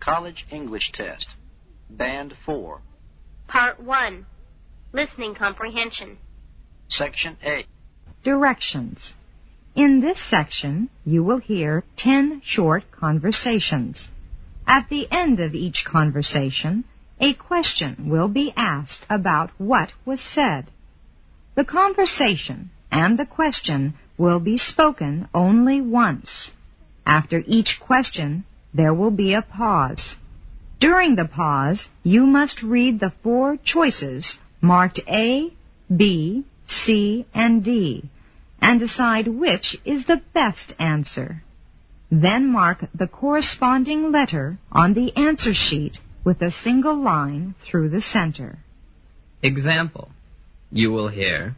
College English Test, Band 4. Part 1, Listening Comprehension. Section A. Directions. In this section, you will hear 10 short conversations. At the end of each conversation, a question will be asked about what was said. The conversation and the question will be spoken only once. After each question, there will be a pause. During the pause, you must read the 4 choices marked A, B, C, and D, and decide which is the best answer. Then mark the corresponding letter on the answer sheet with a single line through the center. Example. You will hear,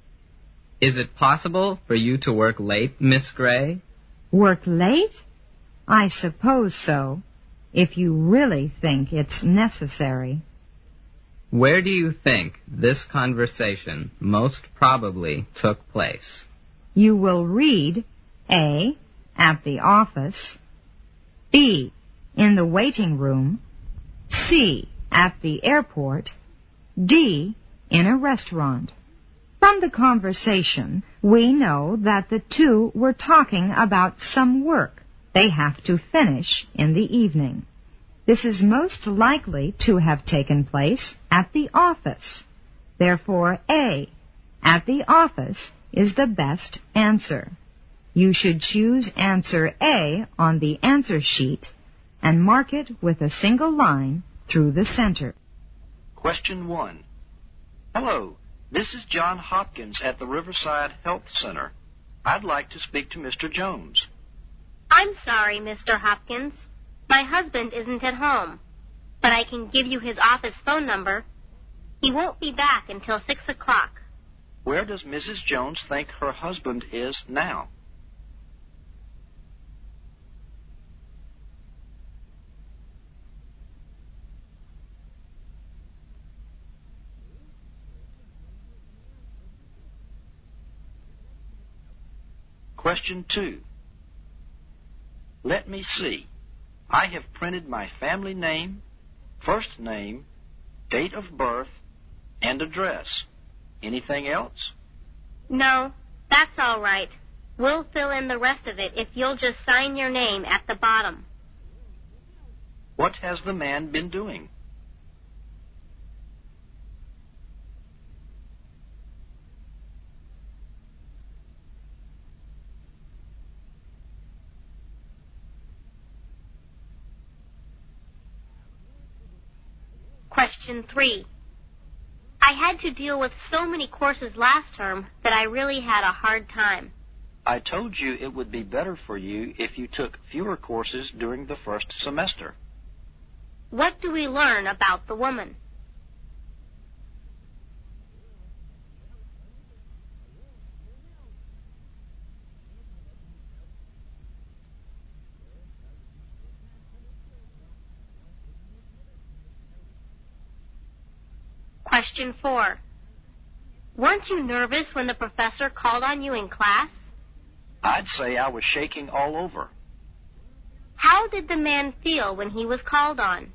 "Is it possible for you to work late, Miss Gray?" Work late? I suppose so, if you really think it's necessary. Where do you think this conversation most probably took place? You will read A, at the office, B, in the waiting room, C, at the airport, D, in a restaurant. From the conversation, we know that the 2 were talking about some work they have to finish in the evening. This is most likely to have taken place at the office. Therefore, A, at the office, is the best answer. You should choose answer A on the answer sheet and mark it with a single line through the center. Question 1. Hello, this is John Hopkins at the Riverside Health Center. I'd like to speak to Mr. Jones. I'm sorry, Mr. Hopkins. My husband isn't at home, but I can give you his office phone number. He won't be back until 6 o'clock. Where does Mrs. Jones think her husband is now? Question 2. Let me see. I have printed my family name, first name, date of birth, and address. Anything else? No, that's all right. We'll fill in the rest of it if you'll just sign your name at the bottom. What has the man been doing? Question 3. I had to deal with so many courses last term that I really had a hard time. I told you it would be better for you if you took fewer courses during the first semester. What do we learn about the woman? Question 4. Weren't you nervous when the professor called on you in class? I'd say I was shaking all over. How did the man feel when he was called on?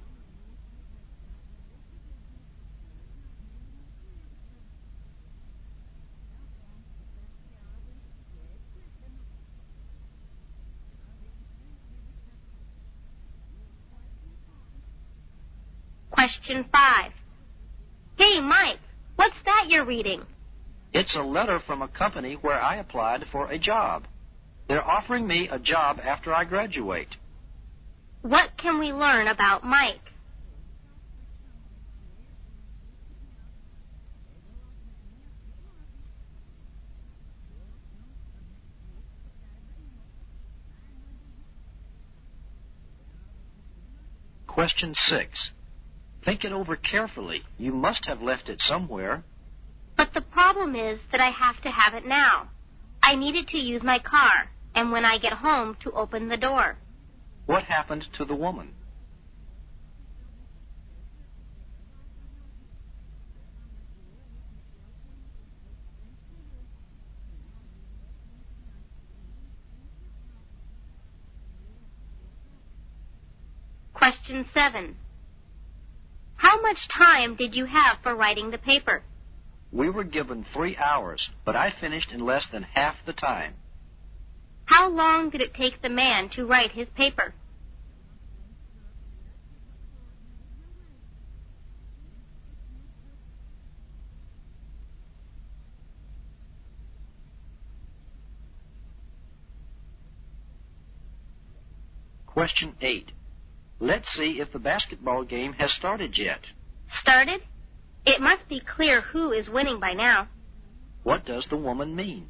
Question 5. Hey, Mike, what's that you're reading? It's a letter from a company where I applied for a job. They're offering me a job after I graduate. What can we learn about Mike? Question 6. Think it over carefully. You must have left it somewhere. But the problem is that I have to have it now. I needed to use my car, and when I get home, to open the door. What happened to the woman? Question 7. How much time did you have for writing the paper? We were given 3 hours, but I finished in less than half the time. How long did it take the man to write his paper? Question 8. Let's see if the basketball game has started yet. Started? It must be clear who is winning by now. What does the woman mean?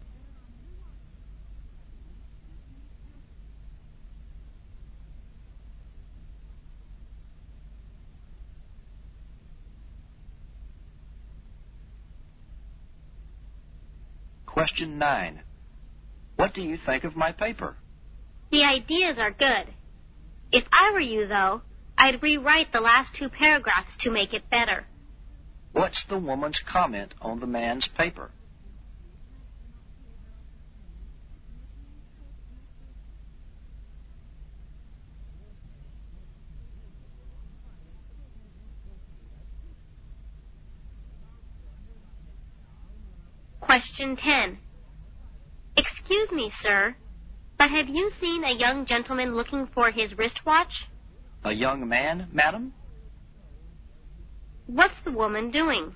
Question 9. What do you think of my paper? The ideas are good. If I were you, though, I'd rewrite the last 2 paragraphs to make it better. What's the woman's comment on the man's paper? Question 10. Excuse me, sir, but have you seen a young gentleman looking for his wristwatch? A young man, madam? What's the woman doing?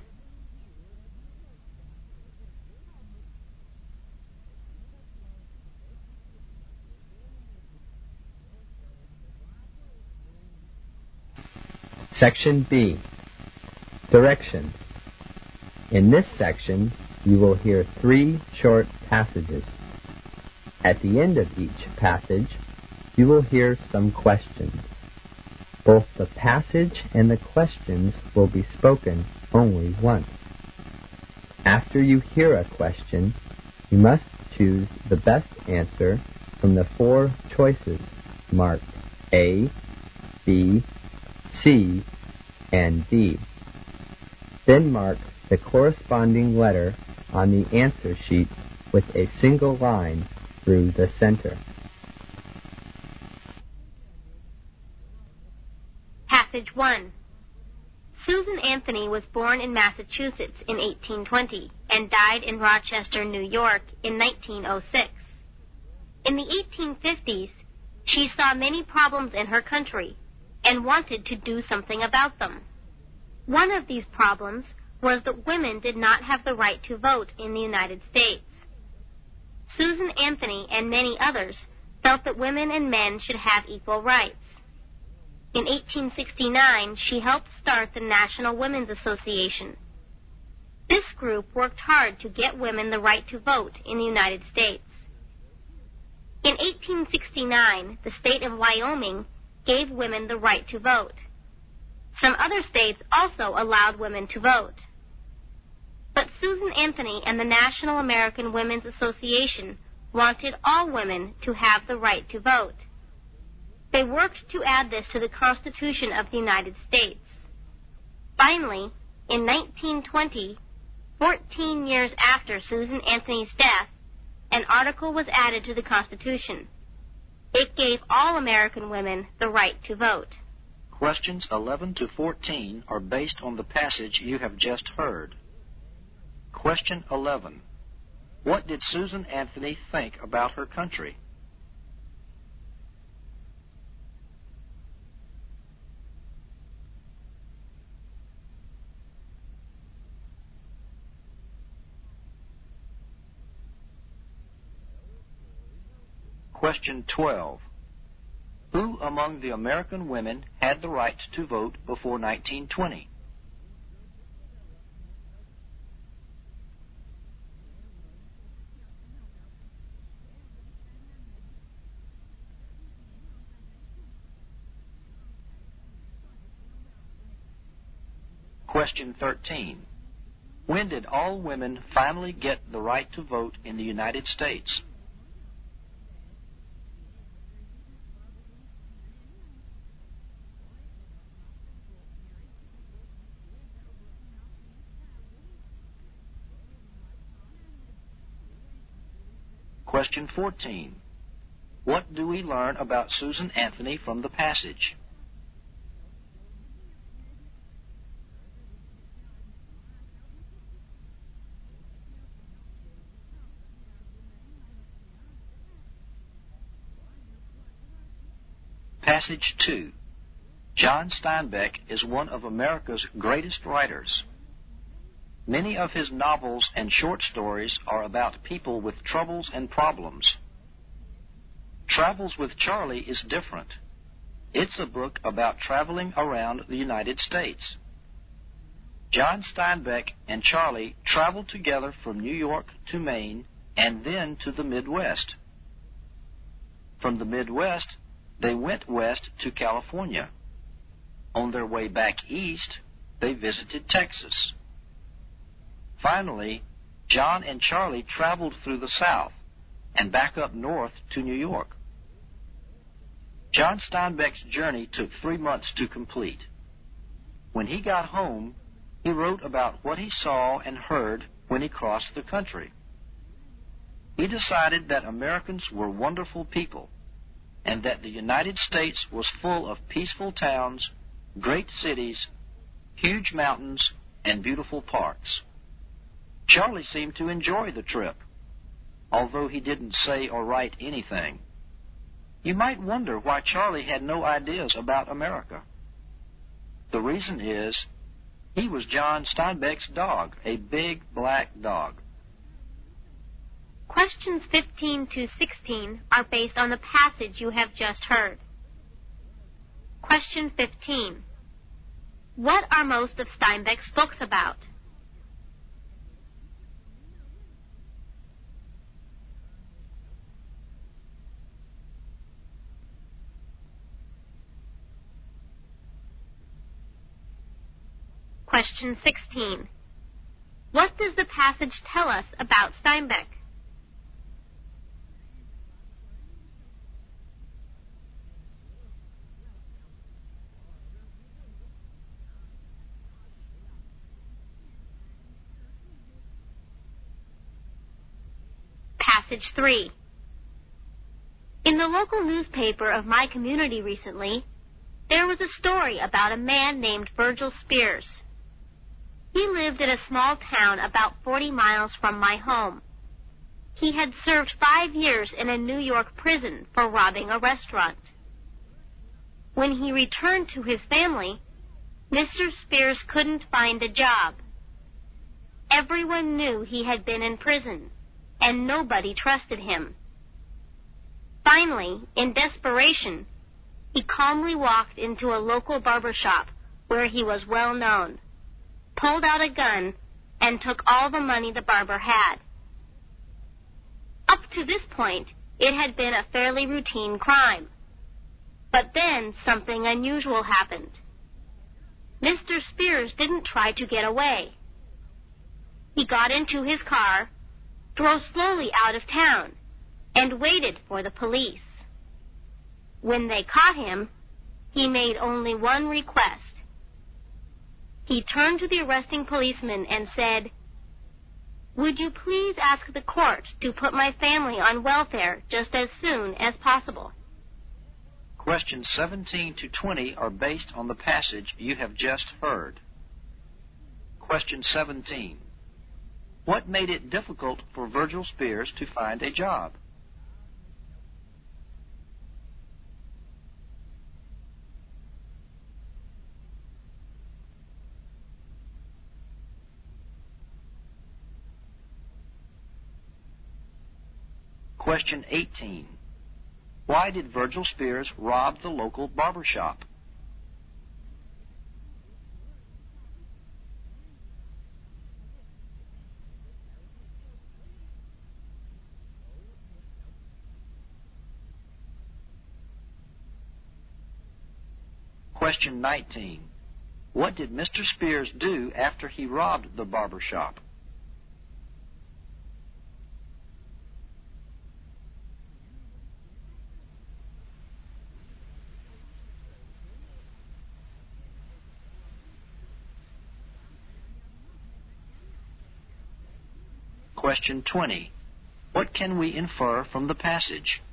Section B. Direction. In this section, you will hear 3 short passages. At the end of each passage, you will hear some questions. Both the passage and the questions will be spoken only once. After you hear a question, you must choose the best answer from the 4 choices marked A, B, C, and D. Then mark the corresponding letter on the answer sheet with a single line through the center. Passage 1. Susan Anthony was born in Massachusetts in 1820 and died in Rochester, New York in 1906. In the 1850s, she saw many problems in her country and wanted to do something about them. One of these problems was that women did not have the right to vote in the United States. Susan Anthony and many others felt that women and men should have equal rights. In 1869, she helped start the National Women's Association. This group worked hard to get women the right to vote in the United States. In 1869, the state of Wyoming gave women the right to vote. Some other states also allowed women to vote. But Susan Anthony and the National American Women's Association wanted all women to have the right to vote. They worked to add this to the Constitution of the United States. Finally, in 1920, 14 years after Susan Anthony's death, an article was added to the Constitution. It gave all American women the right to vote. Questions 11 to 14 are based on the passage you have just heard. Question 11. What did Susan Anthony think about her country? Question 12. Who among the American women had the right to vote before 1920? Question 13. When did all women finally get the right to vote in the United States? Question 14. What do we learn about Susan Anthony from the passage? Passage 2. John Steinbeck is one of America's greatest writers. Many of his novels and short stories are about people with troubles and problems. Travels with Charlie is different. It's a book about traveling around the United States. John Steinbeck and Charlie traveled together from New York to Maine and then to the Midwest. From the Midwest, they went west to California. On their way back east, they visited Texas. Finally, John and Charlie traveled through the South and back up north to New York. John Steinbeck's journey took 3 months to complete. When he got home, he wrote about what he saw and heard when he crossed the country. He decided that Americans were wonderful people and that the United States was full of peaceful towns, great cities, huge mountains, and beautiful parks. Charlie seemed to enjoy the trip, although he didn't say or write anything. You might wonder why Charlie had no ideas about America. The reason is he was John Steinbeck's dog, a big black dog. Questions 15 to 16 are based on the passage you have just heard. Question 15. What are most of Steinbeck's books about? Question 16. What does the passage tell us about Steinbeck? Passage 3. In the local newspaper of my community recently, there was a story about a man named Virgil Spears. He lived in a small town about 40 miles from my home. He had served 5 years in a New York prison for robbing a restaurant. When he returned to his family, Mr. Spears couldn't find a job. Everyone knew he had been in prison, and nobody trusted him. Finally, in desperation, he calmly walked into a local barber shop where he was well known, pulled out a gun, and took all the money the barber had. Up to this point, it had been a fairly routine crime. But then something unusual happened. Mr. Spears didn't try to get away. He got into his car, drove slowly out of town, and waited for the police. When they caught him, he made only one request. He turned to the arresting policeman and said, "Would you please ask the court to put my family on welfare just as soon as possible?" Questions 17 to 20 are based on the passage you have just heard. Question 17. What made it difficult for Virgil Spears to find a job? Question 18. Why did Virgil Spears rob the local barber shop? Question 19. What did Mr. Spears do after he robbed the barber shop? Question 20. What can we infer from the passage?